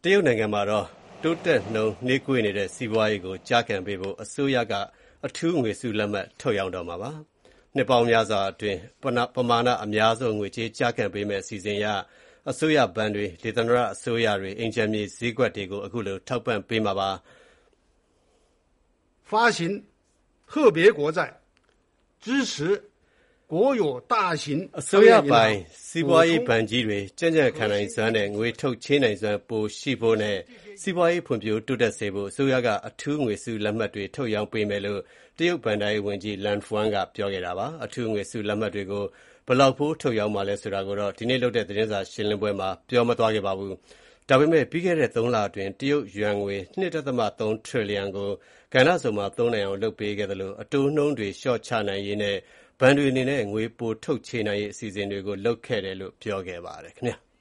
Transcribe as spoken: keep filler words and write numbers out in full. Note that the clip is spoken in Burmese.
တရုတ်နိုင်ငံမှာတော့တိုးတက်နှုန်းနှေးကွေးနေတဲ့စီးပွားရေးကိုကျားကန်ပေးဖို့အစိုးရကအထူးငွေစုလက်မှတ်ထုတ်ရောင်းတော့မှာပါ။နှစ်ပေါင်းများစွာအတွင်းပမာဏအများဆုံးငွေကြေးကျားကန်ပေးမယ့်အစီအစဉ်အရအစိုးရဘဏ်တွေ၊ဒေသန္တရအစိုးရတွေ၊အိမ်ခြံမြေဈေးကွက်တွေကိုအခုလိုထောက်ပံ့ပေးမှာပါ။发行特别国债，支持国有大型အစိုးရပိုင်စီးပွားရေးဘဏ်ကြီးတွေကြံ့ကြံ့ခံနိုင်စွမ်းနဲ့ငွေထုတ်ချေးနိုင်စွမ်းပိုရှိဖို့နဲ့စီးပွားရေးဖွံ့ဖြိုးတိုးတက်စေဖို့အစိုးရကအထူးငွေစုလက်မှတ်တွေထုတ်ရောင်းပေးမယ်လို့တရုတ်ဘဏ္ဍာရေးဝန်ကြီး Lan Fuan ကပြောခဲ့တာပါ။အထူးငွေစုလက်မှတ်တွေကိုဘယ်လောက်ဖိုးထုတ်ရောင်းမှာလဲဆိုတာကိုတော့ဒီနေ့လုပ်တဲ့သတင်းစာရှင်းလင်းပွဲမှာပြောမသွားခဲ့ပါဘူး။ဒါပေမဲ့ပြီးခဲ့တဲ့သုံးလအတွင်းတရုတ်ယွမ်ငွေ ၂.၃ ထရီလီယံကိုကဏ္ဍစုံမှာသုံးနိုင်အောင်လုပ်ပေးခဲ့သလိုအတိုးနှုန်းတွေလျှော့ချနိုင်ရေးနဲ့ဘဏ်တွေအနေနဲ့ငွေပိုထုတ်ချေးနိုင်ရေးအစီအစဉ်တွေကိုလုပ်ခဲ့တယ်လို့ပြောခဲ့ပါတယ်ခင်ဗျာ။